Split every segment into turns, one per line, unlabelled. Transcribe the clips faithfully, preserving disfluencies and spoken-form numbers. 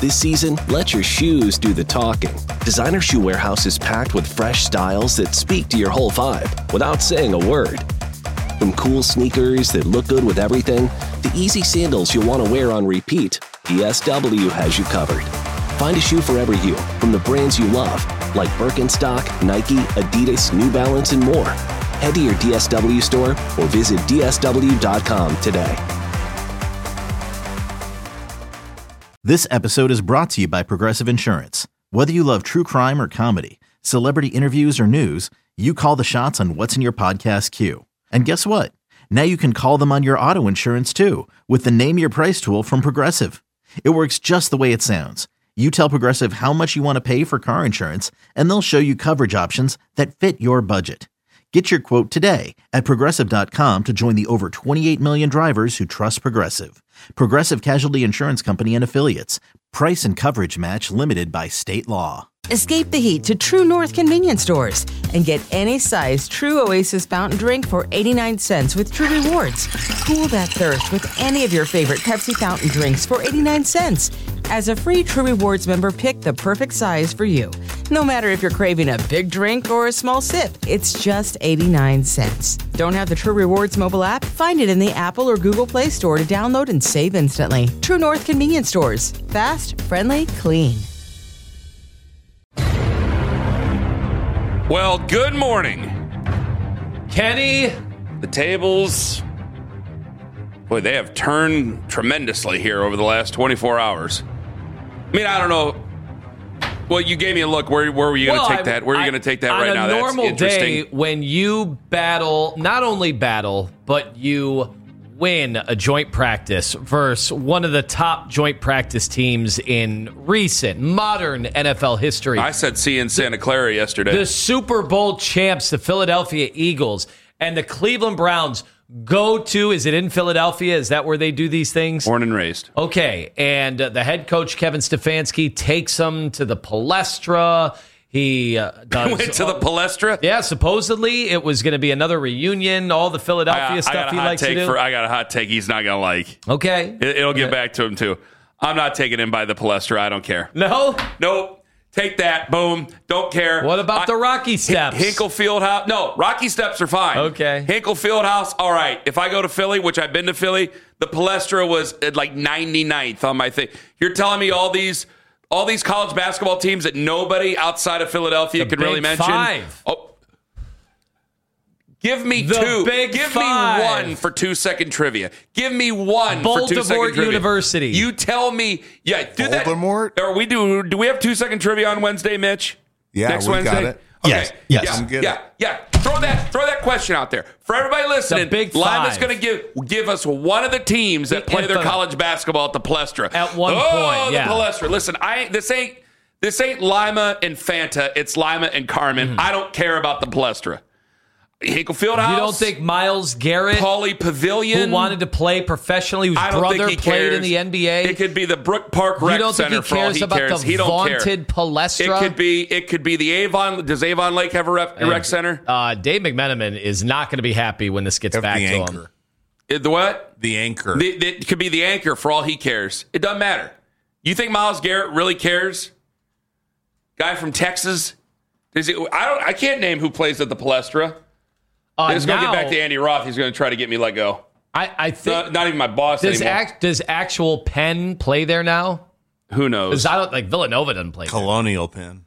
This season, let your shoes do the talking. Designer Shoe Warehouse is packed with fresh styles that speak to your whole vibe without saying a word. From cool sneakers that look good with everything, to easy sandals you'll want to wear on repeat, D S W has you covered. Find a shoe for every you from the brands you love, like Birkenstock, Nike, Adidas, New Balance, and more. Head to your D S W store or visit D S W dot com today.
This episode is brought to you by Progressive Insurance. Whether you love true crime or comedy, celebrity interviews or news, you call the shots on what's in your podcast queue. And guess what? Now you can call them on your auto insurance too with the Name Your Price tool from Progressive. It works just the way it sounds. You tell Progressive how much you want to pay for car insurance, and they'll show you coverage options that fit your budget. Get your quote today at Progressive dot com to join the over twenty-eight million drivers who trust Progressive. Progressive Casualty Insurance Company and Affiliates. Price and coverage match limited by state law.
Escape the heat to True North convenience stores and get any size True Oasis fountain drink for eighty-nine cents with True Rewards. Cool that thirst with any of your favorite Pepsi fountain drinks for eighty-nine cents. As a free True Rewards member, pick the perfect size for you. No matter if you're craving a big drink or a small sip, it's just eighty-nine cents. Don't have the True Rewards mobile app? Find it in the Apple or Google Play Store to download and save instantly. True North convenience stores. Fast, friendly, clean.
Well, good morning,
Kenny.
The tables, boy, they have turned tremendously here over the last twenty-four hours. I mean, I don't know. Well, you gave me a look. Where, where were you going to
well,
take
I,
that? Where are you going to take that right now?
On a normal
That's interesting.
day, when you battle, not only battle, but you win a joint practice versus one of the top joint practice teams in recent, modern N F L history.
I said see in Santa Clara yesterday.
The Super Bowl champs, the Philadelphia Eagles, and the Cleveland Browns go to, is it in Philadelphia? Is that where they do these things?
Born and raised.
Okay, and uh, the head coach, Kevin Stefanski, takes them to the Palestra. He uh, does,
went to the Palestra?
Yeah, supposedly it was going to be another reunion, all the Philadelphia
I,
stuff
I got a
he
hot
likes to
take
do.
For, I got a hot take he's not going to like.
Okay.
It, it'll get
okay.
back to him, too. I'm not taking him by the Palestra. I don't care.
No?
Nope. Take that. Boom. Don't care.
What about
I,
the Rocky Steps?
Hinkle Fieldhouse. No, Rocky Steps are fine.
Okay.
Hinkle Fieldhouse, all right. If I go to Philly, which I've been to Philly, the Palestra was at like ninety-ninth on my thing. You're telling me all these all these college basketball teams that nobody outside of Philadelphia
the
can
Big
really mention?
Five.
Oh, give me
the
two.
Big
Give
five.
me one for two-second trivia. Give me one for two-second
Baltimore
trivia.
University.
You tell me. Yeah, do that.
Baltimore?
Or we do. Do we have two-second trivia on Wednesday, Mitch?
Yeah,
Next
we
Wednesday?
got it.
Okay.
Yes, yes.
Yeah,
I'm good.
yeah, yeah. Throw that, throw that question out there for everybody listening.
The Big
Lima's
Five.
going to give give us one of the teams that
The
play their
infamous-
college basketball at the Palestra.
At one
oh,
point,
the
yeah.
Palestra. Listen, I this ain't this ain't Lima and Fanta. It's Lima and Carmen.
Mm.
I don't care about the Palestra. Hinkle Fieldhouse.
You don't think Myles Garrett,
Pauley Pavilion,
who wanted to play professionally, whose
I don't
brother
think he
played
cares.
in the N B A?
It could be the Brook Park Rec
You don't think
Center
he
for all
cares
he
about
cares.
the
he don't care.
vaunted Palestra?
It could be. It could be the Avon. Does Avon Lake have a rec, a rec center?
Uh, Dave McMenamin is not going to be happy when this gets
Have
back
the
to
anchor.
him.
It- the what?
The anchor.
The, the- it could be the anchor for all he cares. It doesn't matter. You think Myles Garrett really cares? Guy from Texas. Does he, I don't. I can't name who plays at the Palestra.
Uh,
Let's go
now,
get back to Andy Roth. He's going to try to get me let go.
I, I think
Uh, not even my boss
does
anymore.
act, does actual Penn play there now?
Who knows?
Because I don't like Villanova doesn't play there.
Colonial Penn.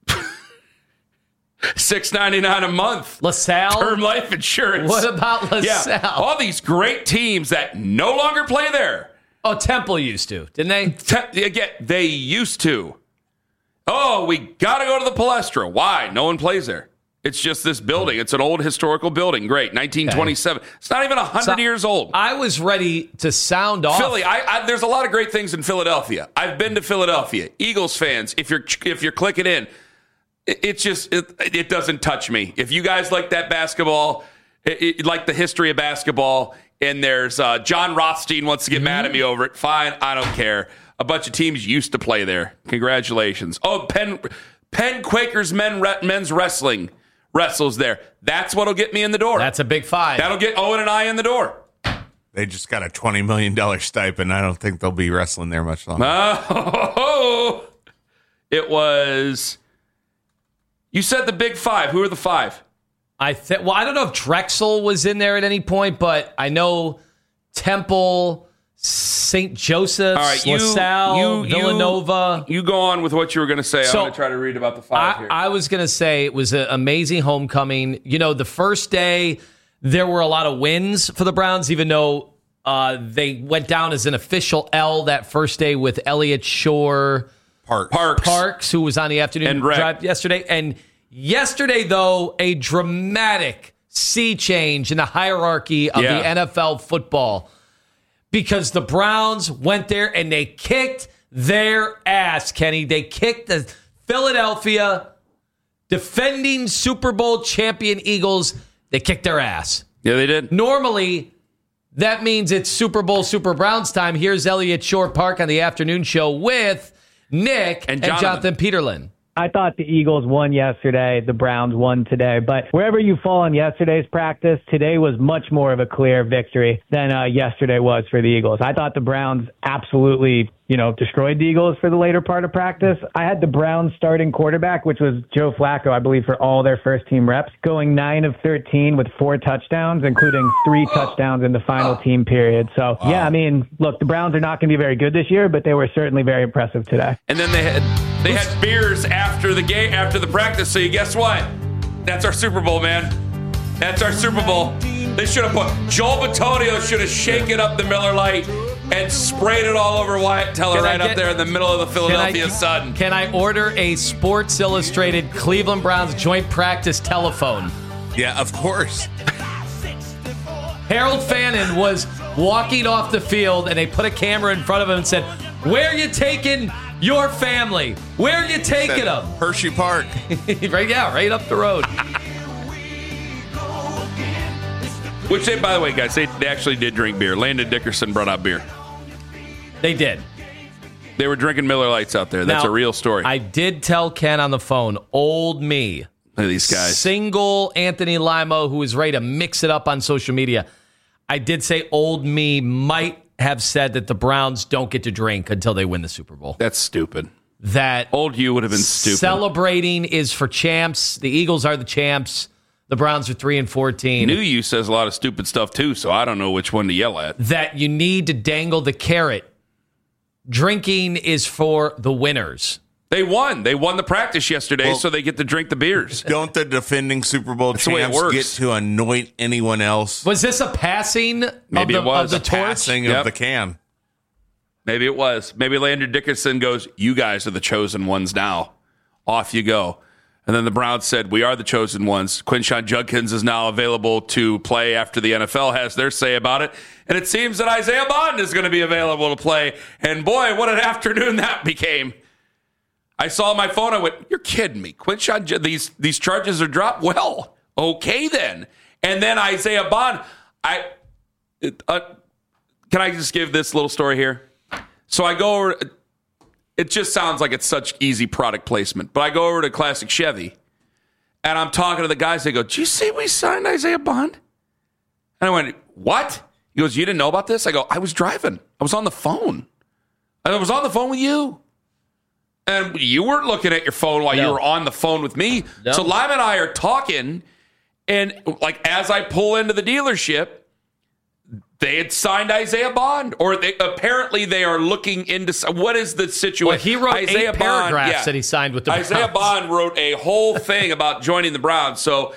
Six ninety nine a month.
LaSalle.
Term life insurance.
What about LaSalle?
Yeah, all these great teams that no longer play there.
Oh, Temple used to, didn't they?
Te- again, they used to. Oh, we got to go to the Palestra. Why? No one plays there. It's just this building. It's an old historical building. Great. nineteen twenty-seven. Okay. It's not even one hundred
So,
years old.
I was ready to sound off.
Philly, I, I, there's a lot of great things in Philadelphia. I've been to Philadelphia. Eagles fans, if you're if you're clicking in, it, it's just, it, it doesn't touch me. If you guys like that basketball, it, it, like the history of basketball, and there's uh, John Rothstein wants to get mm-hmm. mad at me over it, fine, I don't care. A bunch of teams used to play there. Congratulations. Oh, Penn, Penn Quakers men, men's wrestling wrestles there. That's what'll get me in the door.
That's a big five.
That'll get Owen and I in the door.
They just got a twenty million dollars stipend. I don't think they'll be wrestling there much longer.
Oh, it was. You said the big five. Who are the five?
I th- Well, I don't know if Drexel was in there at any point, but I know Temple, Saint Joseph's,
All right, you,
LaSalle,
you,
Villanova.
You, you go on with what you were going to say.
So,
I'm going to try to read about the five
I,
here.
I was going to say it was an amazing homecoming. You know, the first day, there were a lot of wins for the Browns, even though uh, they went down as an official L that first day with Elliott Shore.
Parks.
Parks.
Parks, who was on the afternoon
And Rec.
drive yesterday. And yesterday, though, a dramatic sea change in the hierarchy of
Yeah.
the N F L football. Because the Browns went there and they kicked their ass, Kenny. They kicked the Philadelphia defending Super Bowl champion Eagles. They kicked their ass.
Yeah, they did.
Normally, that means it's Super Bowl, Super Browns time. Here's Elliott Shore Park on the afternoon show with Nick
And
and
Jonathan.
Jonathan Peterlin.
I thought the Eagles won yesterday, the Browns won today. But wherever you fall in yesterday's practice, today was much more of a clear victory than uh, yesterday was for the Eagles. I thought the Browns absolutely, you know, destroyed the Eagles for the later part of practice. I had the Browns starting quarterback, which was Joe Flacco, I believe, for all their first team reps, going nine of thirteen with four touchdowns, including three touchdowns in the final team period. So, yeah, I mean, look, the Browns are not going to be very good this year, but they were certainly very impressive today.
And then they had they had beers after the game, after the practice. So you guess what? That's our Super Bowl, man. That's our Super Bowl. They should have put Joel Bitonio should have shaken up the Miller Lite and sprayed it all over Wyatt Teller
Can I
right
get-
up there in the middle of the Philadelphia
Can I-
sun.
Can I order a Sports Illustrated Cleveland Browns joint practice telephone?
Yeah, of course.
Harold Fannin was walking off the field, and they put a camera in front of him and said, "Where are you taking your family? Where are you taking them?"
Hershey Park.
Right, yeah, right up the road.
Which they, by the way, guys, they, they actually did drink beer. Landon Dickerson brought out beer.
They did.
They were drinking Miller Lights out there. That's
Now,
a real story.
I did tell Ken on the phone, old me,
Look at these guys.
single Anthony Limo, who is ready to mix it up on social media. I did say old me might have said that the Browns don't get to drink until they win the Super Bowl.
That's stupid.
That
Old you would have been stupid.
celebrating is for champs. The Eagles are the champs. The Browns are three and fourteen.
New you says a lot of stupid stuff too, so I don't know which one to yell at.
That you need to dangle the carrot. Drinking is for the winners.
They won. They won the practice yesterday,
Well-
so they get to drink the beers.
Don't the defending Super Bowl
That's the way it
champs
works.
get to anoint anyone else?
Was this a passing
Maybe
of
it
the,
was.
of the
A
torch?
Passing
Yep.
of the can.
Maybe it was. Maybe Landon Dickerson goes, "You guys are the chosen ones now. Off you go." And then the Browns said, "We are the chosen ones." Quinshon Judkins is now available to play after the N F L has their say about it. And it seems that Isaiah Bond is going to be available to play. And boy, what an afternoon that became. I saw my phone. I went, "You're kidding me. Quinshon, Ju- these, these charges are dropped? Well, okay then." And then Isaiah Bond, I, uh, can I just give this little story here? So I go over, it just sounds like it's such easy product placement, but I go over to Classic Chevy and I'm talking to the guys. They go, "Did you see we signed Isaiah Bond?" And I went, "What?" He goes, "You didn't know about this?" I go, "I was driving. I was on the phone. I was on the phone with you. And you weren't looking at your phone while
No.
you were on the phone with me."
No.
So Lime and I are talking, and like as I pull into the dealership, they had signed Isaiah Bond, or they, apparently they are looking into what is the situation.
Well, he wrote
Isaiah
eight paragraphs
yeah.
that he signed with the
Isaiah
Browns.
Bond wrote a whole thing about joining the Browns. So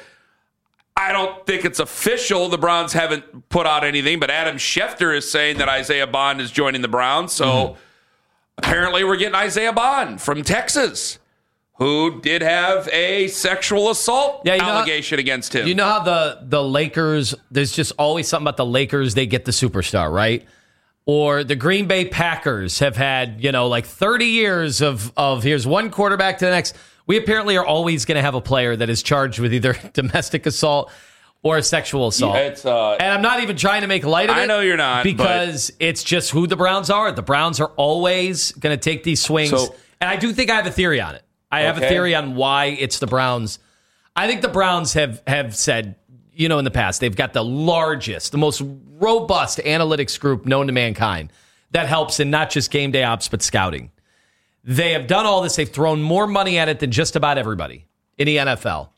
I don't think it's official. The Browns haven't put out anything, but Adam Schefter is saying that Isaiah Bond is joining the Browns. So
Mm-hmm.
apparently we're getting Isaiah Bond from Texas, who did have a sexual assault
Yeah, you know how-
allegation against him.
You know how the, the Lakers, there's just always something about the Lakers, they get the superstar, right? Or the Green Bay Packers have had, you know, like thirty years of, of here's one quarterback to the next. We apparently are always going to have a player that is charged with either domestic assault or sexual assault.
Yeah, it's, uh,
and I'm not even trying to make light of it.
I know you're not,
Because it's just who the Browns are. The Browns are always going to take these swings.
So-
and I do think I have a theory on it. I have
Okay.
a theory on why it's the Browns. I think the Browns have have said, you know, in the past, they've got the largest, the most robust analytics group known to mankind that helps in not just game day ops, but scouting. They have done all this. They've thrown more money at it than just about everybody in the N F L.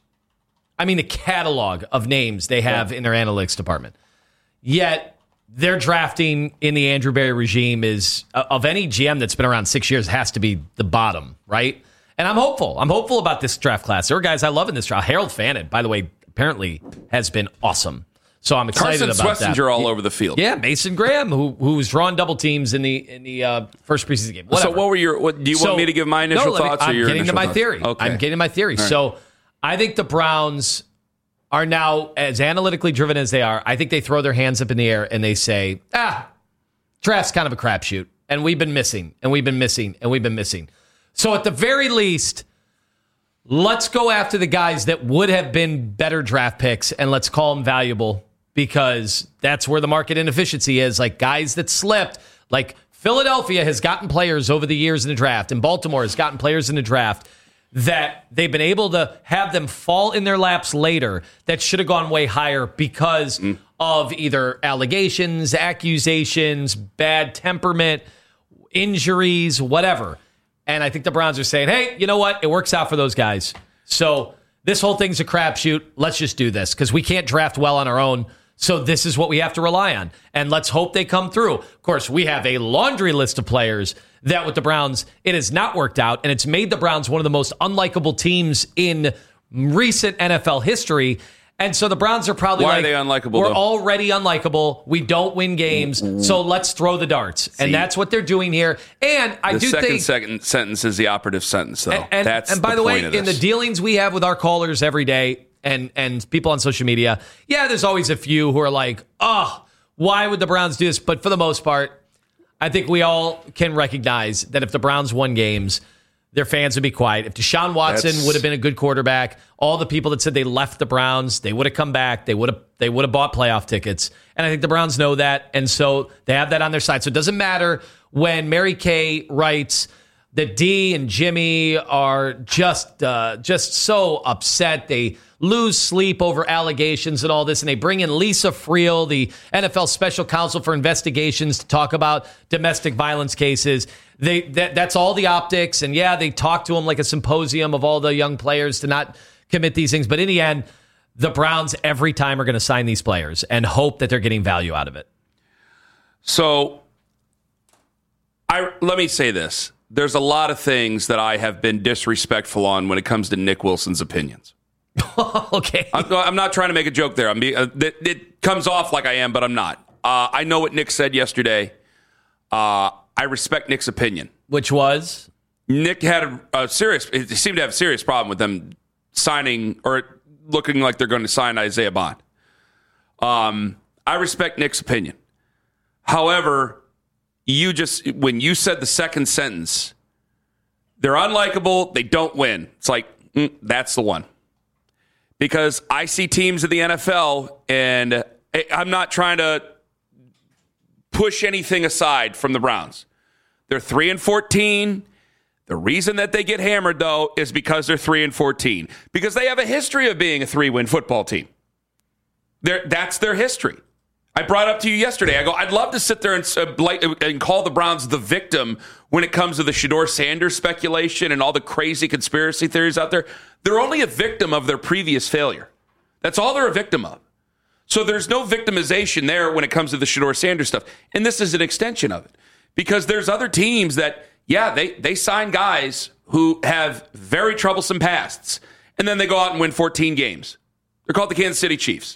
I mean, the catalog of names they have yeah. in their analytics department. Yet, their drafting in the Andrew Berry regime is, uh, of any G M that's been around six years, has to be the bottom, right? And I'm hopeful. I'm hopeful about this draft class. There are guys I love in this draft. Harold Fannin, by the way, apparently has been awesome. So I'm excited
Carson
about that.
Swessinger all over the field.
Yeah, Mason Graham, who who's drawn double teams in the in the uh, first preseason game. Whatever.
So what were your? What, do you so, want me to give my initial
no,
thoughts?
Me,
or
I'm
your
getting to my
thoughts?
theory.
Okay.
I'm getting to my theory. Right. So I think the Browns are now as analytically driven as they are. I think they throw their hands up in the air and they say, ah, draft's kind of a crapshoot, and we've been missing, and we've been missing, and we've been missing. So at the very least, let's go after the guys that would have been better draft picks, and let's call them valuable, because that's where the market inefficiency is. Like guys that slipped, like Philadelphia has gotten players over the years in the draft, and Baltimore has gotten players in the draft that they've been able to have them fall in their laps later that should have gone way higher because mm. of either allegations, accusations, bad temperament, injuries, whatever. And I think the Browns are saying, hey, you know what? It works out for those guys. So this whole thing's a crapshoot. Let's just do this because we can't draft well on our own. So this is what we have to rely on. And let's hope they come through. Of course, we have a laundry list of players that with the Browns, it has not worked out. And it's made the Browns one of the most unlikable teams in recent N F L history. And so the Browns are probably
Why
like,
are they unlikable,
we're
though?
already unlikable. We don't win games. So let's throw the darts. See, and that's what they're doing here. And I
the
do
second,
think...
second sentence is the operative sentence, though.
And, and,
that's
and by
the,
the way,
point of
in the
this.
dealings we have with our callers every day and, and people on social media, yeah, there's always a few who are like, oh, why would the Browns do this? But for the most part, I think we all can recognize that if the Browns won games, their fans would be quiet. If Deshaun Watson
That's...
would have been a good quarterback, all the people that said they left the Browns, they would have come back. They would have they would have bought playoff tickets. And I think the Browns know that. And so they have that on their side. So it doesn't matter when Mary Kay writes that Dee and Jimmy are just uh, just so upset. They lose sleep over allegations and all this, and they bring in Lisa Friel, the N F L special counsel for investigations, to talk about domestic violence cases. They that, that's all the optics, and yeah, they talk to them like a symposium of all the young players to not commit these things. But in the end, the Browns every time are going to sign these players and hope that they're getting value out of it.
So, I let me say this. There's a lot of things that I have been disrespectful on when it comes to Nick Wilson's opinions.
Okay.
I'm, I'm not trying to make a joke there. I'm be, uh, it, it comes off like I am, but I'm not. Uh, I know what Nick said yesterday. Uh, I respect Nick's opinion.
Which was?
Nick had a, a serious, he seemed to have a serious problem with them signing or looking like they're going to sign Isaiah Bond. Um, I respect Nick's opinion. However, you just, when you said the second sentence, they're unlikable, they don't win. It's like, mm, that's the one. Because I see teams in the N F L, and I'm not trying to push anything aside from the Browns. They're three and fourteen. The reason that they get hammered, though, is because they're three and fourteen. Because they have a history of being a three-win football team. They're, that's their history. I brought up to you yesterday. I go, I'd love to sit there and, uh, like, and call the Browns the victim when it comes to the Shedeur Sanders speculation and all the crazy conspiracy theories out there. They're only a victim of their previous failure. That's all they're a victim of. So there's no victimization there when it comes to the Shedeur Sanders stuff. And this is an extension of it. Because there's other teams that, yeah, they, they sign guys who have very troublesome pasts. And then they go out and win fourteen games. They're called the Kansas City Chiefs.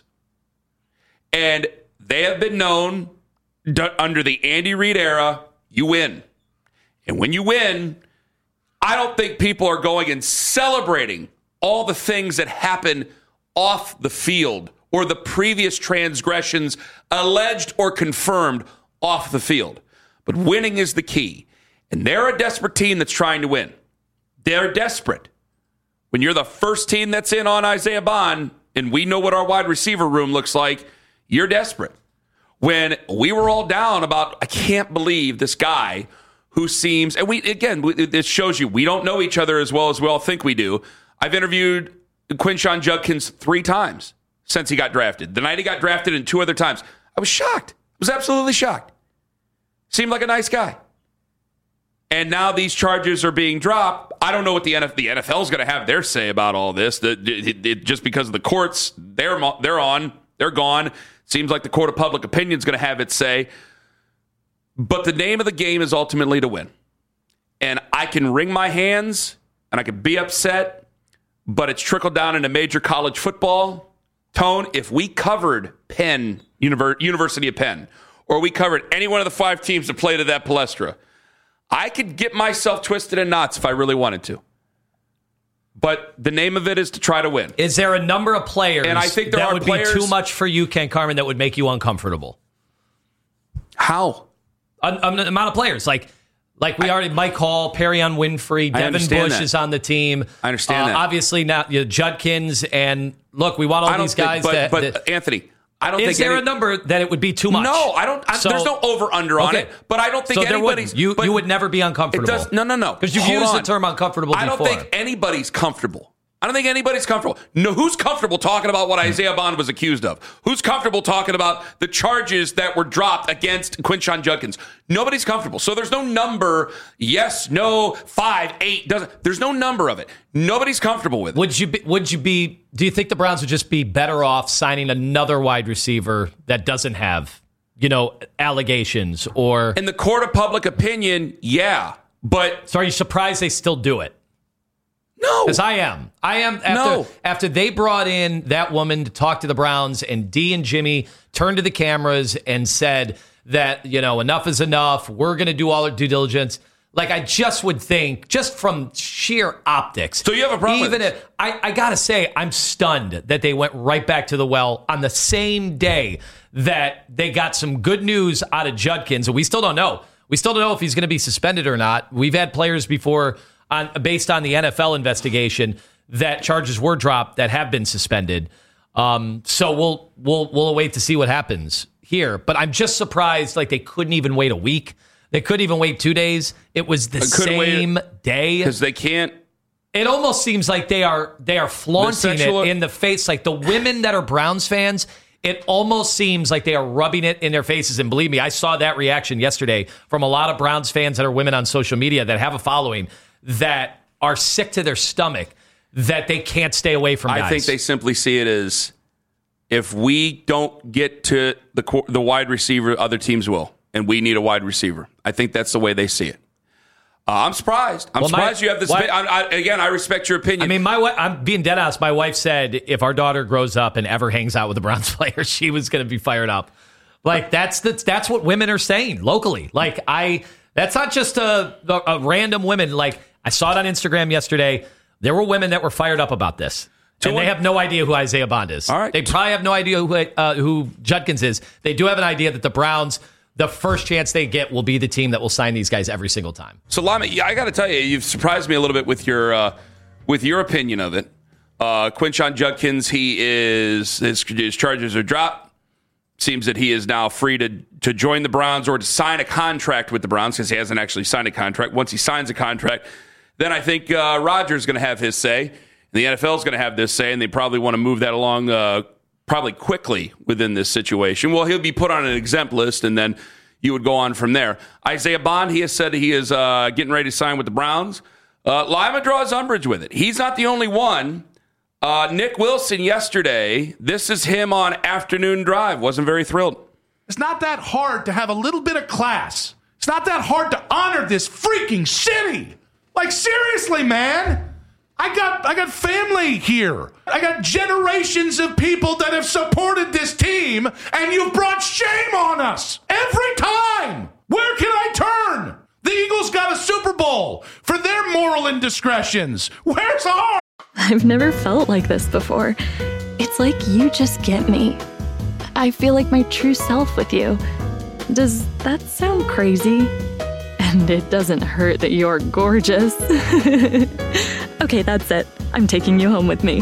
And they have been known under the Andy Reid era, you win. And when you win, I don't think people are going and celebrating all the things that happen off the field or the previous transgressions alleged or confirmed off the field. But winning is the key. And they're a desperate team that's trying to win. They're desperate. When you're the first team that's in on Isaiah Bond, and we know what our wide receiver room looks like, you're desperate. When we were all down about, I can't believe this guy who seems, and we, again, it shows you we don't know each other as well as we all think we do. I've interviewed Quinshon Judkins three times since he got drafted. The night he got drafted and two other times. I was shocked. I was absolutely shocked. Seemed like a nice guy. And now these charges are being dropped. I don't know what the N F L, the N F L is going to have their say about all this. The, it, it, just because of the courts, they're they're on, they're gone. Seems like the court of public opinion is going to have its say. But the name of the game is ultimately to win. And I can wring my hands and I can be upset, but it's trickled down into major college football. Tone, if we covered Penn, Univer- University of Penn, or we covered any one of the five teams that played at that Palestra, I could get myself twisted in knots if I really wanted to. But the name of it is to try to win.
Is there a number of players
and I think there
that
are
would
players,
be too much for you, Ken Carman, that would make you uncomfortable?
How?
A, a amount of players. Like like we I, already, Mike Hall, Perrion Winfrey, Devin Bush that. is on the team.
I understand
uh,
that.
Obviously, now you know, Judkins, and look, we want all these guys.
Think, but,
that,
but
that,
Anthony, I don't
is
think
Is there
any,
a number that it would be too much?
No, I don't. I, so, there's no over-under on
okay.
it, but I don't think
so
anybody's...
You, you would never be uncomfortable.
It does, no, no, no.
Because you've
Hold
used
on.
the term uncomfortable before.
I don't think anybody's comfortable. I don't think anybody's comfortable. No, who's comfortable talking about what Isaiah Bond was accused of? Who's comfortable talking about the charges that were dropped against Quinshon Judkins? Nobody's comfortable. So there's no number, yes, no, five, eight, doesn't. There's no number of it. Nobody's comfortable with it.
Would you be, would you be, do you think the Browns would just be better off signing another wide receiver that doesn't have, you know, allegations or...
In the court of public opinion, yeah, but...
So are you surprised they still do it?
No.
Because I am. I am. After,
no.
after they brought in that woman to talk to the Browns and Dee and Jimmy turned to the cameras and said that, you know, enough is enough. We're going to do all our due diligence. Like, I just would think, just from sheer optics.
So you have a problem
Even
with
if, I, I got to say, I'm stunned that they went right back to the well on the same day that they got some good news out of Judkins. And we still don't know. We still don't know if he's going to be suspended or not. We've had players before... On, based on the N F L investigation, that charges were dropped that have been suspended. Um, so we'll we'll we'll wait to see what happens here. But I'm just surprised, like they couldn't even wait a week. They couldn't even wait two days. It was the same day
because they can't.
It almost seems like they are they are flaunting the sexual- it in the face. Like the women that are Browns fans, it almost seems like they are rubbing it in their faces. And believe me, I saw that reaction yesterday from a lot of Browns fans that are women on social media that have a following, that are sick to their stomach, that they can't stay away from guys.
I think they simply see it as, if we don't get to the the wide receiver, other teams will, and we need a wide receiver. I think that's the way they see it. Uh, I'm surprised. I'm
well,
surprised
my,
you have this.
why,
I, I, again, I respect your opinion.
I mean, my I'm being dead ass. My wife said if our daughter grows up and ever hangs out with a Browns player, she was going to be fired up. Like that's the, that's what women are saying locally. Like I, that's not just a, a, a random women. Like I saw it on Instagram yesterday. There were women that were fired up about this. And they have no idea who Isaiah Bond is.
All right.
They probably have no idea who, uh, who Judkins is. They do have an idea that the Browns, the first chance they get, will be the team that will sign these guys every single time.
So, Lama, I got to tell you, you've surprised me a little bit with your uh, with your opinion of it. Uh, Quinshon Judkins, he is his, his charges are dropped. Seems that he is now free to to join the Browns or to sign a contract with the Browns, because he hasn't actually signed a contract. Once he signs a contract, then I think uh, Rodgers is going to have his say. The N F L is going to have this say, and they probably want to move that along uh, probably quickly within this situation. Well, he'll be put on an exempt list, and then you would go on from there. Isaiah Bond, he has said he is uh, getting ready to sign with the Browns. Uh, Lima draws umbrage with it. He's not the only one. Uh, Nick Wilson yesterday, this is him on Afternoon Drive, wasn't very thrilled.
It's not that hard to have a little bit of class. It's not that hard to honor this freaking city. Like, seriously, man. I got I got family here. I got generations of people that have supported this team, and you've brought shame on us every time. Where can I turn? The Eagles got a Super Bowl for their moral indiscretions. Where's ours?
I've never felt like this before. It's like you just get me. I feel like my true self with you. Does that sound crazy? And it doesn't hurt that you're gorgeous. Okay, that's it. I'm taking you home with me.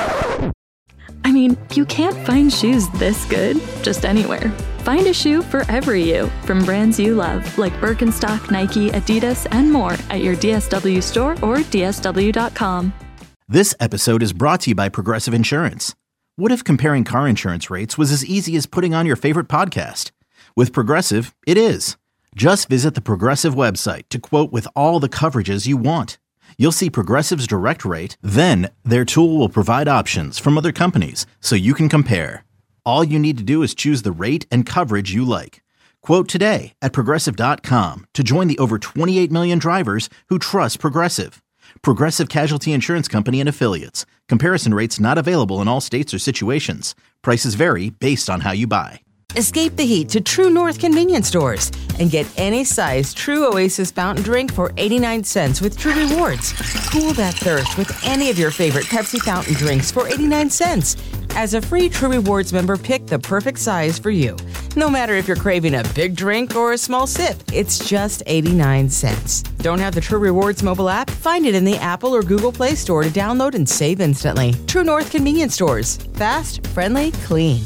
I mean, you can't find shoes this good just anywhere. Find a shoe for every you from brands you love, like Birkenstock, Nike, Adidas, and more at your D S W store or D S W dot com.
This episode is brought to you by Progressive Insurance. What if comparing car insurance rates was as easy as putting on your favorite podcast? With Progressive, it is. Just visit the Progressive website to quote with all the coverages you want. You'll see Progressive's direct rate, then their tool will provide options from other companies so you can compare. All you need to do is choose the rate and coverage you like. Quote today at Progressive dot com to join the over twenty-eight million drivers who trust Progressive. Progressive Casualty Insurance Company and Affiliates. Comparison rates not available in all states or situations. Prices vary based on how you buy.
Escape the heat to True North convenience stores and get any size True Oasis fountain drink for eighty-nine cents with True Rewards. Cool that thirst with any of your favorite Pepsi fountain drinks for eighty-nine cents. As a free True Rewards member, pick the perfect size for you. No matter if you're craving a big drink or a small sip, it's just eighty-nine cents. Don't have the True Rewards mobile app? Find it in the Apple or Google Play Store to download and save instantly. True North convenience stores. Fast, friendly, clean.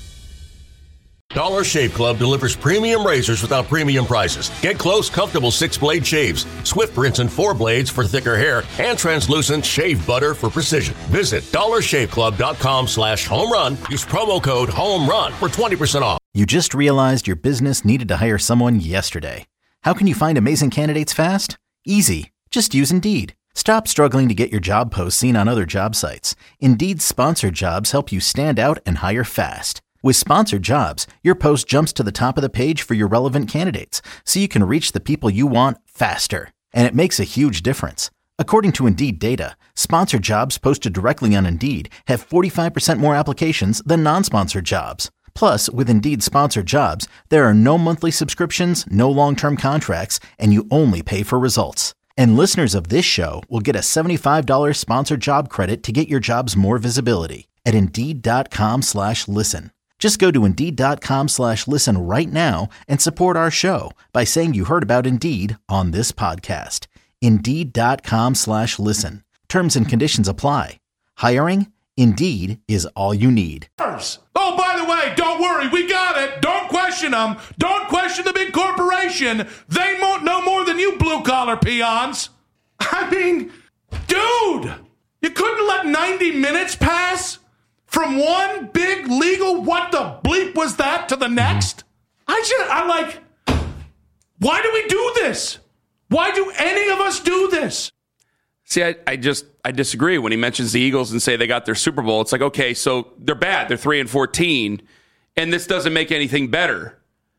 Dollar Shave Club delivers premium razors without premium prices. Get close, comfortable six-blade shaves, swift rinse and four blades for thicker hair, and translucent shave butter for precision. Visit dollar shave club dot com slash home run. Use promo code HOMERUN for twenty percent off.
You just realized your business needed to hire someone yesterday. How can you find amazing candidates fast? Easy. Just use Indeed. Stop struggling to get your job posts seen on other job sites. Indeed's sponsored jobs help you stand out and hire fast. With sponsored jobs, your post jumps to the top of the page for your relevant candidates, so you can reach the people you want faster. And it makes a huge difference. According to Indeed data, sponsored jobs posted directly on Indeed have forty-five percent more applications than non-sponsored jobs. Plus, with Indeed sponsored jobs, there are no monthly subscriptions, no long-term contracts, and you only pay for results. And listeners of this show will get a seventy-five dollars sponsored job credit to get your jobs more visibility at Indeed.com slash listen. Just go to Indeed.com slash listen right now and support our show by saying you heard about Indeed on this podcast. Indeed.com slash listen. Terms and conditions apply. Hiring? Indeed is all you need.
Oh, by the way, don't worry. We got it. Don't question them. Don't question the big corporation. They won't know more than you blue-collar peons. I mean, dude, you couldn't let ninety minutes pass from one big legal what the bleep was that to the next? I just, I like, why do we do this? Why do any of us do this?
See, I, I just, I disagree when he mentions the Eagles and say they got their Super Bowl. It's like, okay, so they're bad. They're three and fourteen, and this doesn't make anything better.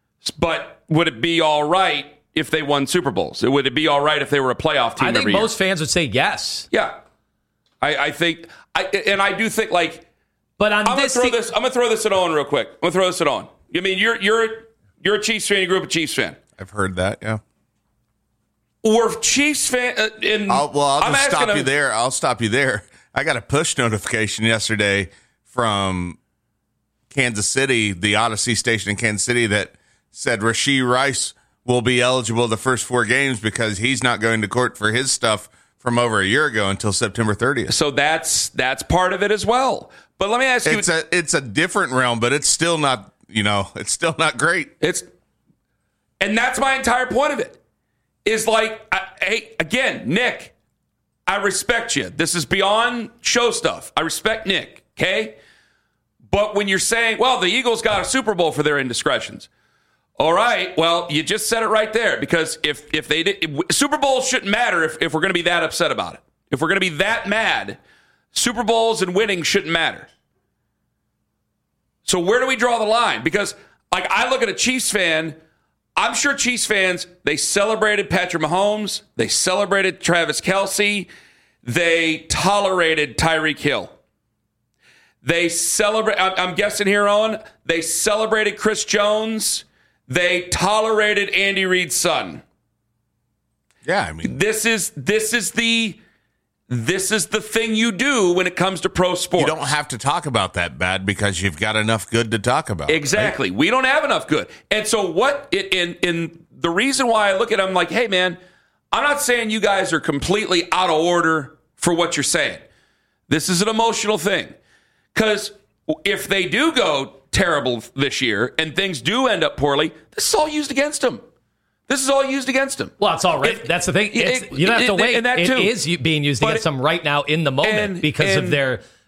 But would it be all right if they won Super Bowls? Would it be all right if they were a playoff team
I think
every
most
year?
fans would say yes.
Yeah. I, I think, I, and I do think, like,
But on
I'm
this,
gonna throw
thing-
this. I'm gonna throw this at Owen real quick. I'm gonna throw this at Owen. I mean, you're you're you're a Chiefs fan. You grew up a Chiefs fan.
I've heard that, yeah.
Or Chiefs fan. Uh, in,
I'll, well, I'll
I'm
just stop
asking
you
a-
there. I'll stop you there. I got a push notification yesterday from Kansas City, the Odyssey station in Kansas City, that said Rashee Rice will be eligible the first four games because he's not going to court for his stuff from over a year ago until September thirtieth.
So that's that's part of it as well. But let me ask you,
It's a it's a different realm, but it's still not, you know, it's still not great.
it's, and that's my entire point of it. Is like, I, hey, again, Nick, I respect you. This is beyond show stuff. I respect Nick, okay? But when you're saying, well, the Eagles got a Super Bowl for their indiscretions. All right, well, you just said it right there, because if if they did, if, Super Bowls shouldn't matter if, if we're going to be that upset about it. If we're going to be that mad, Super Bowls and winning shouldn't matter. So where do we draw the line? Because, like, I look at a Chiefs fan, I'm sure Chiefs fans, they celebrated Patrick Mahomes, they celebrated Travis Kelce, they tolerated Tyreek Hill. They celebrate, I'm guessing here on, they celebrated Chris Jones, they tolerated Andy Reid's son.
Yeah, I mean,
This is this is the this is the thing you do when it comes to pro sports.
you don't have to talk about that bad because you've got enough good to talk about.
Exactly.
right?
We don't have enough good. And so what it, in in the reason why I look at them like, hey man, I'm not saying you guys are completely out of order for what you're saying. This is an emotional thing. Because if they do go terrible this year and things do end up poorly, this is all used against them. This is all used against them.
Well, it's all right.
If-
That's the thing. It's,
it-
you don't have to
it-
wait.
and that
it
too.
is being used
But
against
it-
them right now in the moment
and-
because
and-
of their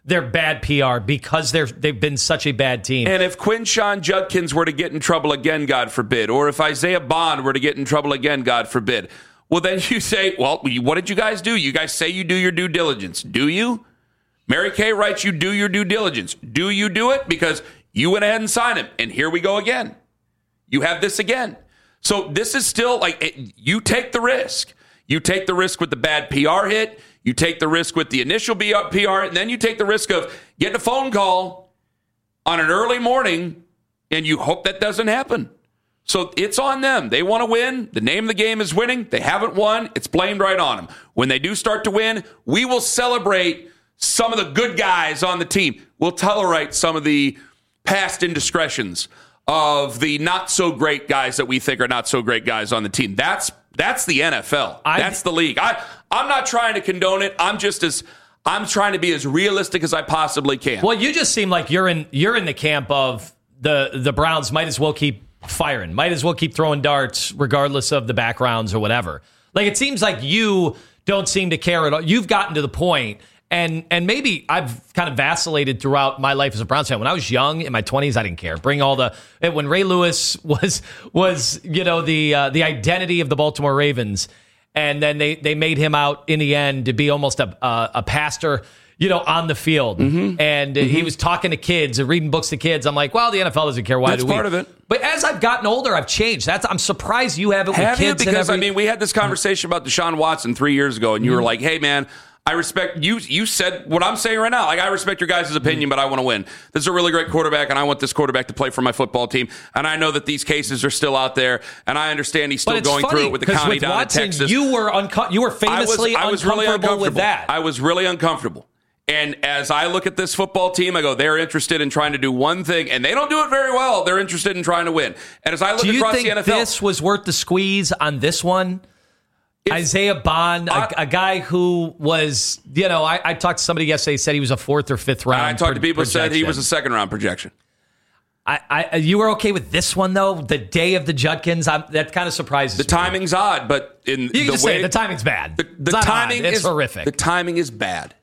their bad P R because they're they've been such a bad team.
And if Quinshon Judkins were to get in trouble again, God forbid, or if Isaiah Bond were to get in trouble again, God forbid, well, then you say, well, what did you guys do? You guys say you do your due diligence. Do you? Mary Kay writes you do your due diligence. Do you do it? Because you went ahead and signed him. And here we go again. You have this again. So this is still like, it, you take the risk. You take the risk with the bad P R hit. You take the risk with the initial P R, and then you take the risk of getting a phone call on an early morning, and you hope that doesn't happen. So it's on them. They want to win. The name of the game is winning. They haven't won. It's blamed right on them. When they do start to win, we will celebrate some of the good guys on the team. We'll tolerate some of the past indiscretions of the not so great guys that we think are not so great guys on the team. That's that's the N F L.
I,
that's the league. I, I'm not trying to condone it. I'm just as I'm trying to be as realistic as I possibly can.
Well, you just seem like you're in you're in the camp of the the Browns might as well keep firing, might as well keep throwing darts regardless of the backgrounds or whatever. Like, it seems like you don't seem to care at all. You've gotten to the point. And and maybe I've kind of vacillated throughout my life as a Browns fan. When I was young, in my twenties, I didn't care. Bring all the when Ray Lewis was was you know the uh, the identity of the Baltimore Ravens, and then they they made him out in the end to be almost a a, a pastor, you know, on the field, mm-hmm. and mm-hmm. he was talking to kids and reading books to kids. I'm like, well, the N F L doesn't care. Why
That's
do we?
part of it.
But as I've gotten older, I've changed. That's I'm surprised you haven't
Have
with
you?
kids.
Because
every,
I mean, we had this conversation about Deshaun Watson three years ago, and you mm-hmm. were like, hey, man. I respect you. You said what I'm saying right now. Like, I respect your guys' opinion, but I want to win. This is a really great quarterback, and I want this quarterback to play for my football team. And I know that these cases are still out there, and I understand he's still going
funny,
through it with the county
with
down
Watson,
in Texas.
You were unco- you were famously
I was, I was
uncomfortable
really uncomfortable
with that.
I was really uncomfortable. And as I look at this football team, I go, they're interested in trying to do one thing, and they don't do it very well. They're interested in trying to win. And as I look
do you
across
think
the N F L,
this was worth the squeeze on this one? If, Isaiah Bond, a, a guy who was, you know, I, I talked to somebody yesterday, said he was a fourth or fifth round.
I talked
pro-
to people who said he was a
projection.
second round projection.
I, I, you were okay with this one though. The day of the Judkins, I'm, that kind of surprises
The
me.
timing's odd, but in
You
the
can just
way
say it, the timing's bad.
the, the
It's not
timing
odd, it's
is
horrific.
The timing is bad,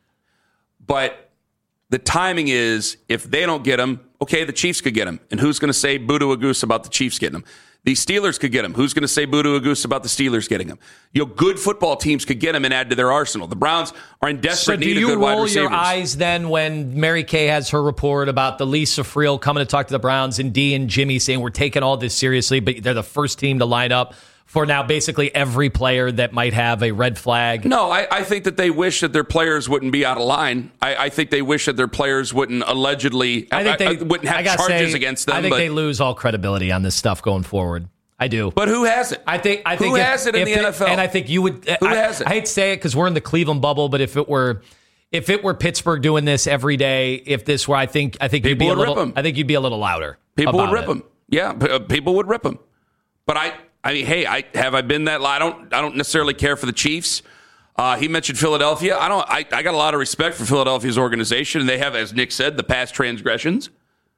but the timing is if they don't get him, okay, the Chiefs could get him, and who's going to say boo to a goose about the Chiefs getting him? The Steelers could get him. Who's going to say boo to a goose about the Steelers getting him? You know, good football teams could get him and add to their arsenal. The Browns are in desperate
so do
need
you
of good wide
roll
receivers.
your eyes then when Mary Kay has her report about the Lisa Friel coming to talk to the Browns and Dee and Jimmy saying we're taking all this seriously, but they're the first team to line up for now basically every player that might have a red flag?
No, I, I think that they wish that their players wouldn't be out of line. I, I think they wish that their players wouldn't allegedly
I think they
I, I wouldn't have
I gotta
charges
say,
against them.
I think
but,
they lose all credibility on this stuff going forward. I do.
But who has it?
I think. I think
who
if,
has it in
if
the N F L?
And I think you would.
Who
I,
has it?
I hate to say it because we're in the Cleveland bubble, but if it were, if it were Pittsburgh doing this every day, if this were, I think, I think
People
you'd be
would
a little.
rip 'em.
I think you'd be a little louder.
People
about
would rip
it.
them. Yeah, p- uh, people would rip them. But I, I mean, hey, I have I been that. I don't. I don't necessarily care for the Chiefs. Uh, he mentioned Philadelphia. I don't. I, I got a lot of respect for Philadelphia's organization, and they have, as Nick said, the past transgressions.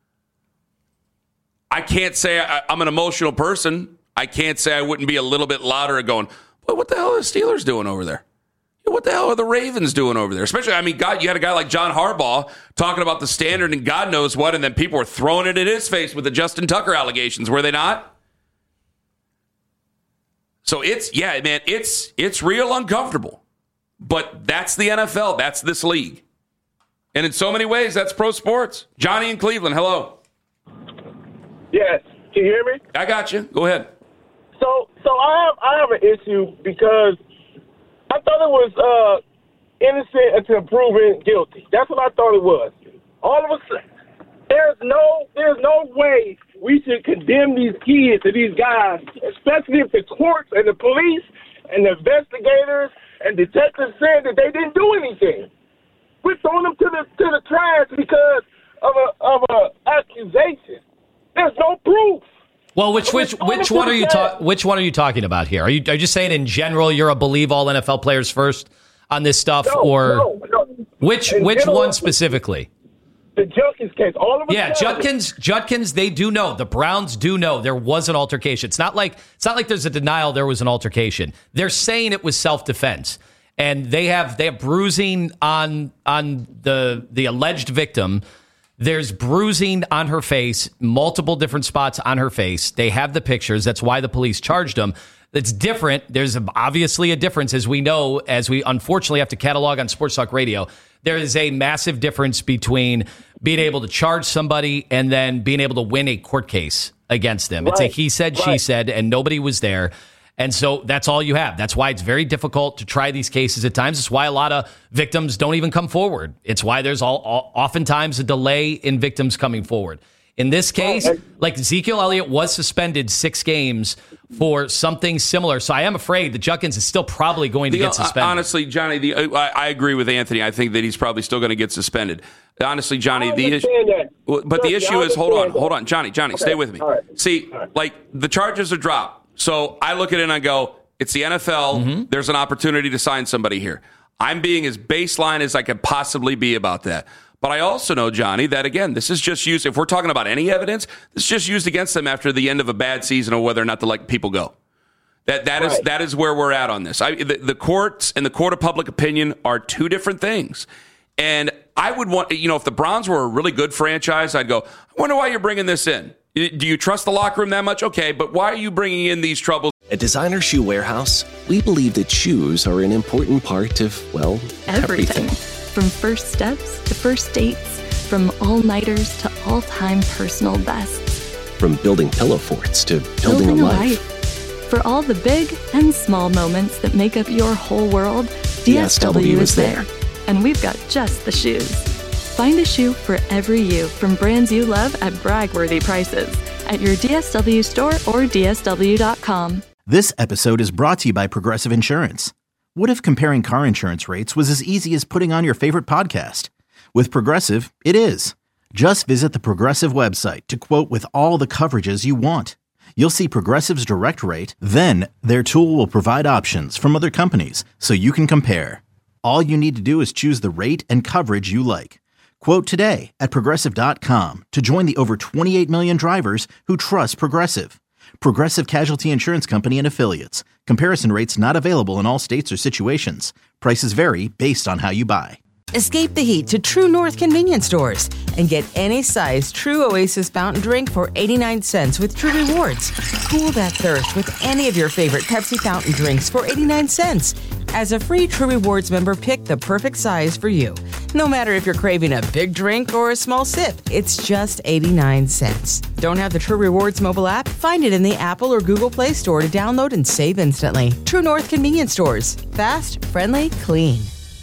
I can't say I, I'm an emotional person. I can't say I wouldn't be a little bit louder at going, well, what the hell are the Steelers doing over there? What the hell are the Ravens doing over there? Especially, I mean, God, you had a guy like John Harbaugh talking about the standard and God knows what, and then people were throwing it in his face with the Justin Tucker allegations, were they not? So it's, yeah, man, it's it's real uncomfortable. But that's the N F L. That's this league. And in so many ways, that's pro sports. Johnny in Cleveland, hello.
Yes. Can you hear me?
I got you. Go ahead.
So, so I have I have an issue because I thought it was uh, innocent until proven guilty. That's what I thought it was. All of a sudden, there's no there's no way we should condemn these kids and these guys, especially if the courts and the police and the investigators and detectives said that they didn't do anything. We're throwing them to the to the trash because of a of a accusation. There's no proof.
Well, which which which one are you ta- which one are you talking about here? Are you are you just saying in general you're a believe all N F L players first on this stuff,
No,
or
no, no.
which
In
which
general,
one specifically?
The Judkins case. All of us.
Yeah, Judkins. Judkins. They do know. The Browns do know there was an altercation. It's not like it's not like there's a denial there was an altercation. They're saying it was self defense. and they have they have bruising on on the the alleged victim. There's bruising on her face, multiple different spots on her face. They have the pictures. That's why the police charged them. It's different. There's obviously a difference, as we know, as we unfortunately have to catalog on Sports Talk Radio. There is a massive difference between being able to charge somebody and then being able to win a court case against them. Right. It's a he said, right. she said, and nobody was there. And so that's all you have. That's why it's very difficult to try these cases at times. It's why a lot of victims don't even come forward. It's why there's all, all oftentimes a delay in victims coming forward. In this case, like Ezekiel Elliott was suspended six games for something similar. So I am afraid that Judkins is still probably going to
the,
get suspended.
Honestly, Johnny, the, I, I agree with Anthony. I think that he's probably still going to get suspended. Honestly, Johnny, the issue, but the issue is, hold on, hold on, Johnny, Johnny, okay. Stay with me. Right. See, right. like the charges are dropped. So I look at it and I go, it's the N F L. Mm-hmm. There's an opportunity to sign somebody here. I'm being as baseline as I could possibly be about that. But I also know, Johnny, that, again, this is just used, if we're talking about any evidence, this is just used against them after the end of a bad season or whether or not to let people go. That That is right. that is where we're at on this. I, the, the courts and the court of public opinion are two different things. And I would want, you know, if the Browns were a really good franchise, I'd go, I wonder why you're bringing this in. Do you trust the locker room that much? Okay, but why are you bringing in these troubles?
At Designer Shoe Warehouse, we believe that shoes are an important part of, well, everything.
everything. From first steps to first dates, from all-nighters to all-time personal bests.
From building pillow forts to building,
building
a,
a
life.
life. For all the big and small moments that make up your whole world, D S W, D S W is there. there. And we've got just the shoes. Find a shoe for every you from brands you love at brag-worthy prices at your D S W store or D S W dot com.
This episode is brought to you by Progressive Insurance. What if comparing car insurance rates was as easy as putting on your favorite podcast? With Progressive, it is. Just visit the Progressive website to quote with all the coverages you want. You'll see Progressive's direct rate, then their tool will provide options from other companies so you can compare. All you need to do is choose the rate and coverage you like. Quote today at Progressive dot com to join the over twenty-eight million drivers who trust Progressive. Progressive Casualty Insurance Company and Affiliates. Comparison rates not available in all states or situations. Prices vary based on how you buy.
Escape the heat to True North convenience stores and get any size True Oasis fountain drink for eighty-nine cents with True Rewards. Cool that thirst with any of your favorite Pepsi fountain drinks for eighty-nine cents. As a free True Rewards member, pick the perfect size for you. No matter if you're craving a big drink or a small sip, it's just eighty-nine cents. Don't have the True Rewards mobile app? Find it in the Apple or Google Play Store to download and save instantly. True North convenience stores. Fast, friendly, clean.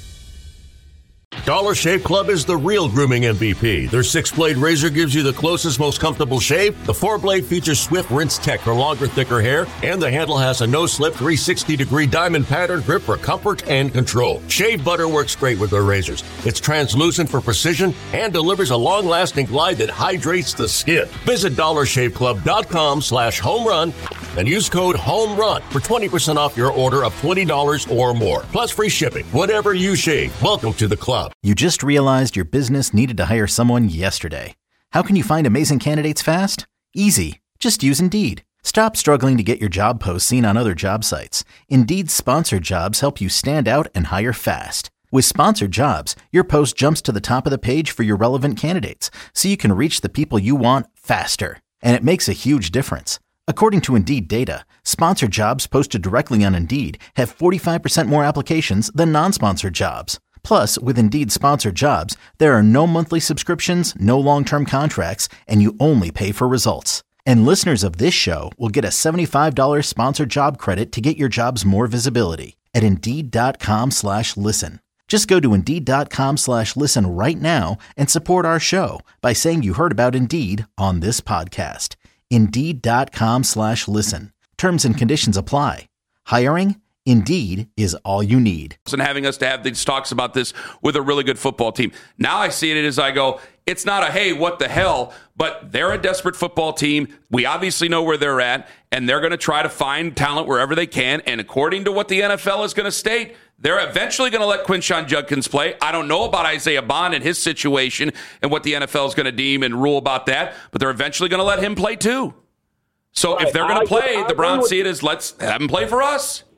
Dollar Shave Club is the real grooming M V P. Their six-blade razor gives you the closest, most comfortable shave. The four-blade features Swift Rinse Tech for longer, thicker hair. And the handle has a no-slip three hundred sixty degree diamond pattern grip for comfort and control. Shave butter works great with their razors. It's translucent for precision and delivers a long-lasting glide that hydrates the skin. Visit dollar shave club dot com slash home run and use code HOMERUN for twenty percent off your order of twenty dollars or more. Plus free shipping. Whatever you shave, welcome to the club.
You just realized your business needed to hire someone yesterday. How can you find amazing candidates fast? Easy. Just use Indeed. Stop struggling to get your job posts seen on other job sites. Indeed's sponsored jobs help you stand out and hire fast. With sponsored jobs, your post jumps to the top of the page for your relevant candidates, so you can reach the people you want faster. And it makes a huge difference. According to Indeed data, sponsored jobs posted directly on Indeed have forty-five percent more applications than non-sponsored jobs. Plus, with Indeed sponsored jobs, there are no monthly subscriptions, no long-term contracts, and you only pay for results. And listeners of this show will get a seventy-five dollars sponsored job credit to get your jobs more visibility at Indeed.com slash listen. Just go to Indeed.com slash listen right now and support our show by saying you heard about Indeed on this podcast. Indeed.com slash listen. Terms and conditions apply. Hiring? Indeed is all you need.
And having us to have these talks about this with a really good football team. Now I see it as I go, it's not a, hey, what the hell, but they're a desperate football team. We obviously know where they're at, and they're going to try to find talent wherever they can. And according to what the N F L is going to state, they're eventually going to let Quinshon Judkins play. I don't know about Isaiah Bond and his situation and what the N F L is going to deem and rule about that, but they're eventually going to let him play too. So right. if they're going to play, I, I the Browns see it as let's have him play for us.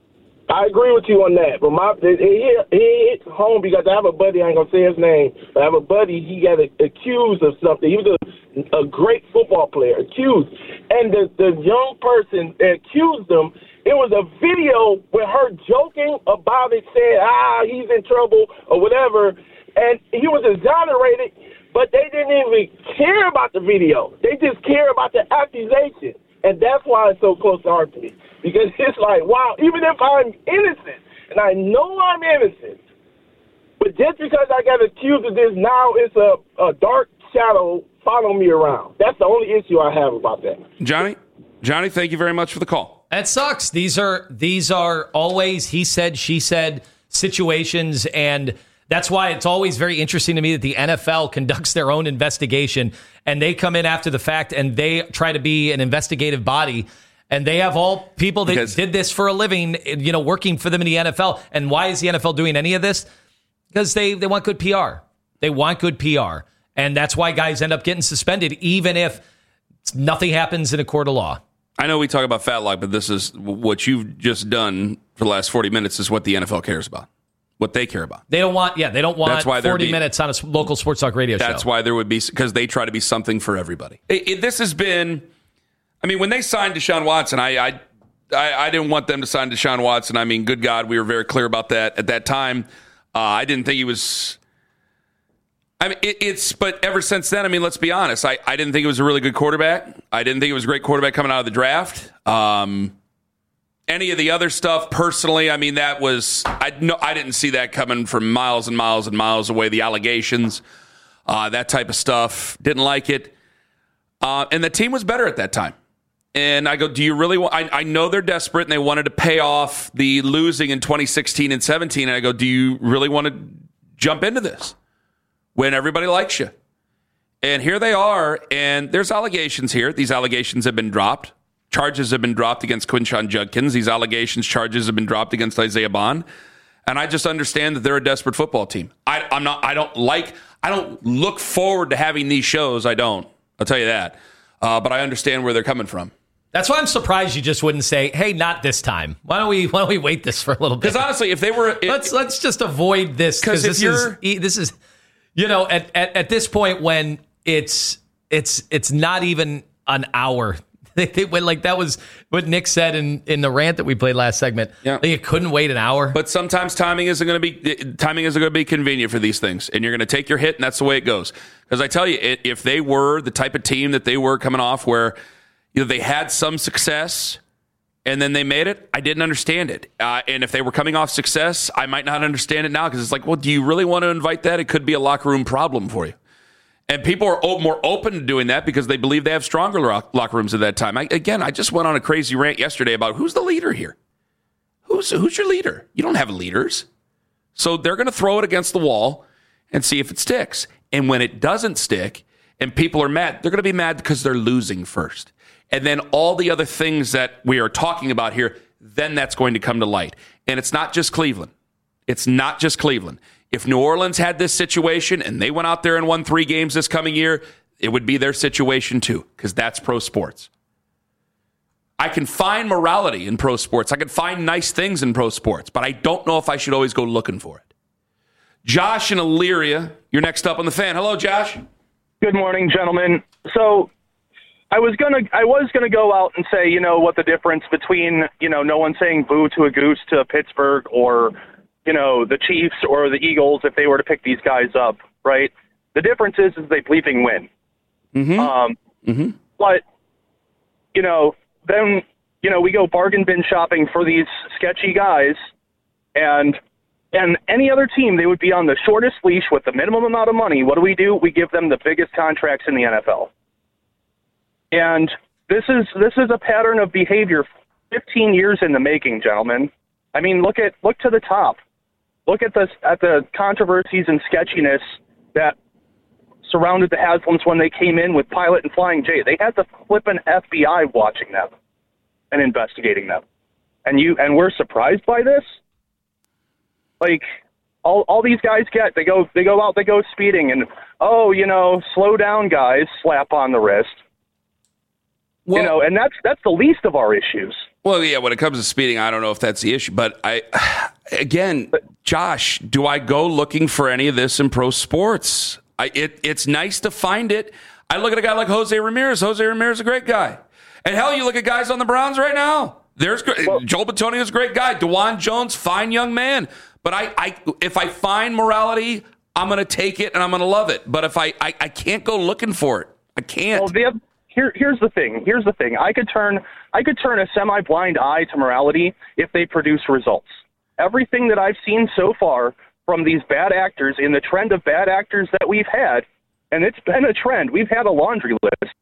I agree with you on that, but my it, it, it hits home because I have a buddy, I ain't going to say his name, but I have a buddy, he got accused of something. He was a, a great football player, accused. And the, the young person that accused him, it was a video with her joking about it, saying, ah, he's in trouble or whatever, and he was exonerated, but they didn't even care about the video. They just care about the accusation, and that's why it's so close to heart to me. Because it's like, wow, even if I'm innocent, and I know I'm innocent, but just because I got accused of this, now it's a, a dark shadow following me around. That's the only issue I have about that.
Johnny, Johnny, thank you very much for the call.
That sucks. These are these are always he said, she said situations, and that's why it's always very interesting to me that the N F L conducts their own investigation, and they come in after the fact, and they try to be an investigative body. And they have all people that because, did this for a living, you know, working for them in the N F L. And why is the N F L doing any of this? Because they, they want good P R. They want good P R. And that's why guys end up getting suspended, even if nothing happens in a court of law.
I know we talk about Fatlock, but this is what you've just done for the last forty minutes is what the N F L cares about, what they care about.
They don't want, yeah, they don't want
that's why
forty
be,
minutes on a local sports talk radio
that's
show.
That's why there would be, because they try to be something for everybody. It, it, this has been... I mean, when they signed Deshaun Watson, I, I I I didn't want them to sign Deshaun Watson. I mean, good God, we were very clear about that at that time. Uh, I didn't think he was. I mean, it, it's but ever since then, I mean, let's be honest. I, I didn't think he was a really good quarterback. I didn't think he was a great quarterback coming out of the draft. Um, any of the other stuff, personally, I mean, that was I no, I didn't see that coming from miles and miles and miles away. The allegations, uh, that type of stuff, didn't like it. Uh, and the team was better at that time. And I go, do you really want, I, I know they're desperate and they wanted to pay off the losing in twenty sixteen and seventeen. And I go, do you really want to jump into this when everybody likes you? And here they are. And there's allegations here. These allegations have been dropped. Charges have been dropped against Quinshon Judkins. These allegations, charges have been dropped against Isaiah Bond. And I just understand that they're a desperate football team. I, I'm not, I don't like, I don't look forward to having these shows. I don't. I'll tell you that. Uh, but I understand where they're coming from.
That's why I'm surprised you just wouldn't say, "Hey, not this time. Why don't we? Why don't we wait this for a little bit?"
Because honestly, if they were, it,
let's let's just avoid this because this is this is, you know, at, at at this point when it's it's it's not even an hour. They, they went like that was what Nick said in, in the rant that we played last segment.
Yeah,
you couldn't wait an hour.
But sometimes timing isn't going to be timing isn't going to be convenient for these things, and you're going to take your hit, and that's the way it goes. Because I tell you, if they were the type of team that they were coming off, where you know they had some success and then they made it, I didn't understand it. Uh, and if they were coming off success, I might not understand it now because it's like, well, do you really want to invite that? It could be a locker room problem for you. And people are more open to doing that because they believe they have stronger locker rooms at that time. I, again, I just went on a crazy rant yesterday about who's the leader here. Who's who's your leader? You don't have leaders. So they're going to throw it against the wall and see if it sticks. And when it doesn't stick and people are mad, they're going to be mad because they're losing first. And then all the other things that we are talking about here, then that's going to come to light. And it's not just Cleveland. It's not just Cleveland. If New Orleans had this situation and they went out there and won three games this coming year, it would be their situation too, because that's pro sports. I can find morality in pro sports. I can find nice things in pro sports, but I don't know if I should always go looking for it. Josh in Elyria, you're next up on the Fan. Hello, Josh.
Good morning, gentlemen. So I was gonna, I was gonna go out and say, you know, what the difference between, you know, no one saying boo to a goose to Pittsburgh or, you know, the Chiefs or the Eagles if they were to pick these guys up, right? The difference is, is they bleeping win.
Mm-hmm.
Um,
mm-hmm.
But, you know, then, you know, we go bargain bin shopping for these sketchy guys, and and any other team, they would be on the shortest leash with the minimum amount of money. What do we do? We give them the biggest contracts in the N F L. And this is this is a pattern of behavior fifteen years in the making, gentlemen. I mean, look at look to the top. Look at this at the controversies and sketchiness that surrounded the Haslams when they came in with Pilot and Flying J. They had the flippin' F B I watching them and investigating them. And you and we're surprised by this? Like all all these guys get, they go they go out, they go speeding and oh, you know, slow down guys, slap on the wrist. Well, you know, and that's that's the least of our issues.
Well, yeah, when it comes to speeding, I don't know if that's the issue. But I, again, Josh, do I go looking for any of this in pro sports? I, it, it's nice to find it. I look at a guy like Jose Ramirez. Jose Ramirez is a great guy. And hell, you look at guys on the Browns right now. There's well, Joel Bitonio is a great guy. DeJuan Jones, fine young man. But I, I if I find morality, I'm going to take it and I'm going to love it. But if I, I, I can't go looking for it. I can't.
Well, the, here, here's the thing. Here's the thing. I could turn I could turn a semi-blind eye to morality if they produce results. Everything that I've seen so far from these bad actors in the trend of bad actors that we've had, and it's been a trend. We've had a laundry list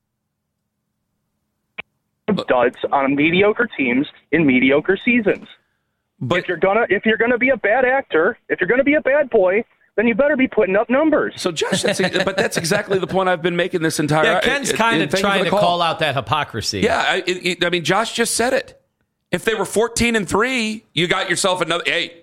of duds on mediocre teams in mediocre seasons. But if you're gonna if you're gonna be a bad actor, if you're gonna be a bad boy, then you better be putting up numbers.
So, Josh, that's, but that's exactly the point I've been making this entire.
Yeah, Ken's kind of trying to call. call out that hypocrisy.
Yeah, I, it, I mean, Josh just said it. If they were fourteen and three, you got yourself another. Hey,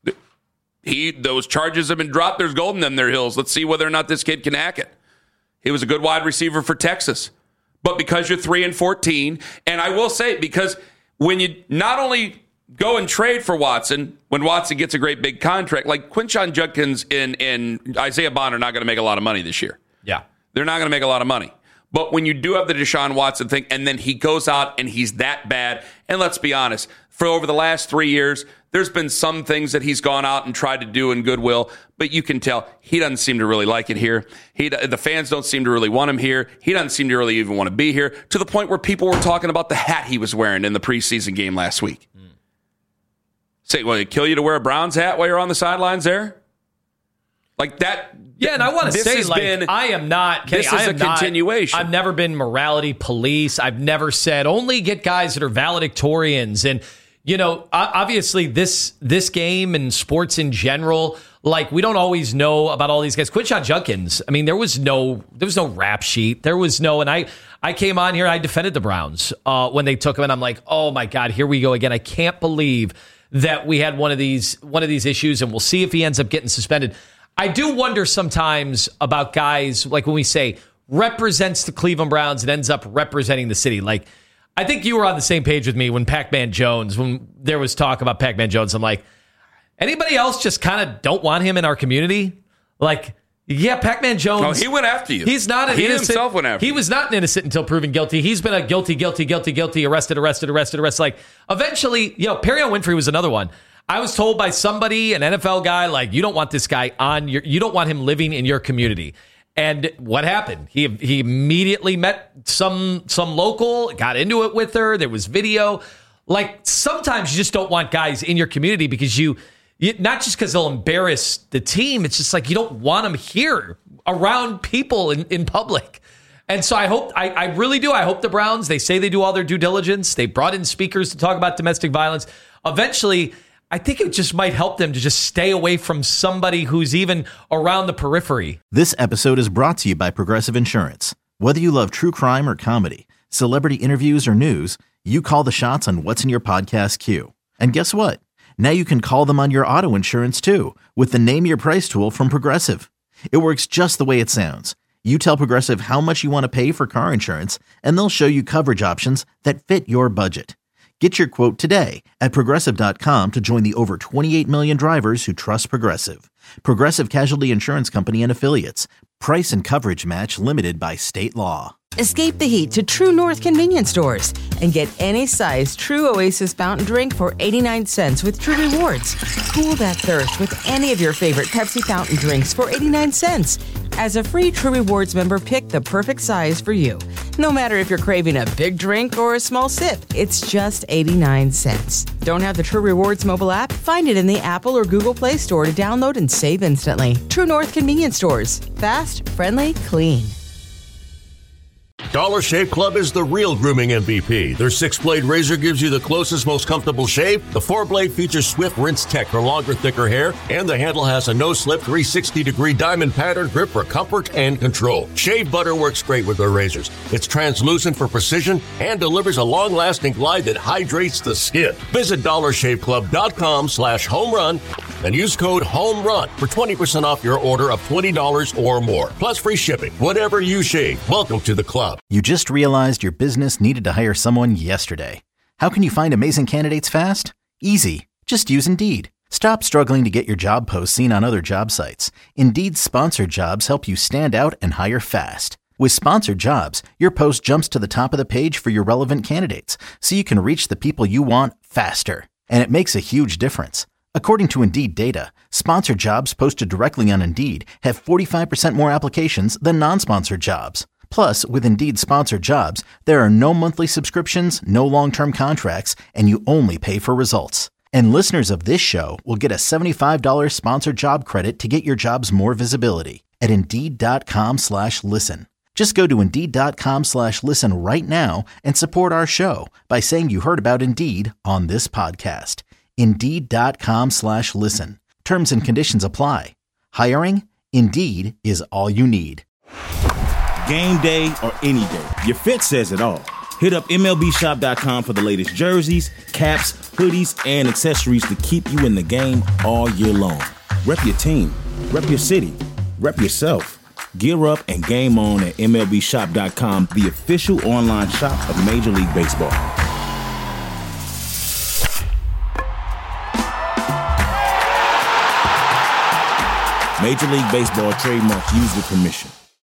he those charges have been dropped. There's gold in them their hills. Let's see whether or not this kid can hack it. He was a good wide receiver for Texas, but because you're three and fourteen, and I will say because when you not only go and trade for Watson when Watson gets a great big contract. Like Quinshon Judkins and, and Isaiah Bond are not going to make a lot of money this year.
Yeah.
They're not going to make a lot of money. But when you do have the Deshaun Watson thing, and then he goes out and he's that bad, and let's be honest, for over the last three years, there's been some things that he's gone out and tried to do in goodwill, but you can tell he doesn't seem to really like it here. He, the fans don't seem to really want him here. He doesn't seem to really even want to be here, to the point where people were talking about the hat he was wearing in the preseason game last week. Mm. Say, well, it kill you to wear a Browns hat while you're on the sidelines there? Like that.
Yeah, and I want to say, like, been, I am not.
This
Kenny,
is
I am
a continuation.
Not, I've never been morality police. I've never said only get guys that are valedictorians. And, you know, obviously this this game and sports in general, like, we don't always know about all these guys. Quinshon Judkins, I mean, there was no there was no rap sheet. There was no, and I, I came on here and I defended the Browns uh, when they took him, and I'm like, oh my God, here we go again. I can't believe that we had one of these one of these issues, and we'll see if he ends up getting suspended. I do wonder sometimes about guys, like when we say represents the Cleveland Browns and ends up representing the city. Like, I think you were on the same page with me when Pac-Man Jones, when there was talk about Pac-Man Jones. I'm like, anybody else just kind of don't want him in our community? Like, yeah, Pac-Man Jones.
Oh, he went after you.
He's not an
he
innocent.
himself went after
he
you.
was not an innocent until proven guilty. He's been a guilty, guilty, guilty, guilty, arrested, arrested, arrested, arrested. Like, eventually, you know, Perion Winfrey was another one. I was told by somebody, an N F L guy, like, you don't want this guy on your, you don't want him living in your community. And what happened? He he immediately met some some local, got into it with her. There was video. Like, sometimes you just don't want guys in your community because you, you not just because they'll embarrass the team. It's just like you don't want them here around people in, in public. And so I hope, I, I really do. I hope the Browns, they say they do all their due diligence. They brought in speakers to talk about domestic violence. Eventually, I think it just might help them to just stay away from somebody who's even around the periphery.
This episode is brought to you by Progressive Insurance. Whether you love true crime or comedy, celebrity interviews or news, you call the shots on what's in your podcast queue. And guess what? Now you can call them on your auto insurance too with the Name Your Price tool from Progressive. It works just the way it sounds. You tell Progressive how much you want to pay for car insurance, and they'll show you coverage options that fit your budget. Get your quote today at Progressive dot com to join the over twenty-eight million drivers who trust Progressive. Progressive Casualty Insurance Company and Affiliates. Price and coverage match limited by state law.
Escape the heat to True North convenience stores and get any size True Oasis fountain drink for eighty-nine cents with True Rewards. Cool that thirst with any of your favorite Pepsi fountain drinks for eighty-nine cents. As a free True Rewards member, pick the perfect size for you. No matter if you're craving a big drink or a small sip, it's just eighty-nine cents. Don't have the True Rewards mobile app? Find it in the Apple or Google Play Store to download and save instantly. True North convenience stores. Fast, friendly, clean.
Dollar Shave Club is the real grooming M V P. Their six-blade razor gives you the closest, most comfortable shave. The four-blade features swift rinse tech for longer, thicker hair, and the handle has a no-slip three sixty degree diamond pattern grip for comfort and control. Shave butter works great with their razors. It's translucent for precision and delivers a long-lasting glide that hydrates the skin. Visit dollar shave club dot com slash home run and use code HOMERUN for twenty percent off your order of twenty dollars or more, plus free shipping. Whatever you shave, welcome to the club.
You just realized your business needed to hire someone yesterday. How can you find amazing candidates fast? Easy. Just use Indeed. Stop struggling to get your job posts seen on other job sites. Indeed's sponsored jobs help you stand out and hire fast. With sponsored jobs, your post jumps to the top of the page for your relevant candidates, so you can reach the people you want faster. And it makes a huge difference. According to Indeed data, sponsored jobs posted directly on Indeed have forty-five percent more applications than non-sponsored jobs. Plus, with Indeed sponsored jobs, there are no monthly subscriptions, no long-term contracts, and you only pay for results. And listeners of this show will get a seventy-five dollars sponsored job credit to get your jobs more visibility at Indeed.com slash listen. Just go to Indeed.com slash listen right now and support our show by saying you heard about Indeed on this podcast. Indeed.com slash listen. Terms and conditions apply. Hiring? Indeed is all you need.
Game day or any day, your fit says it all. Hit up M L B shop dot com for the latest jerseys, caps, hoodies, and accessories to keep you in the game all year long. Rep your team, rep your city, rep yourself. Gear up and game on at M L B shop dot com, the official online shop of Major League Baseball. Major League Baseball trademarks used with permission.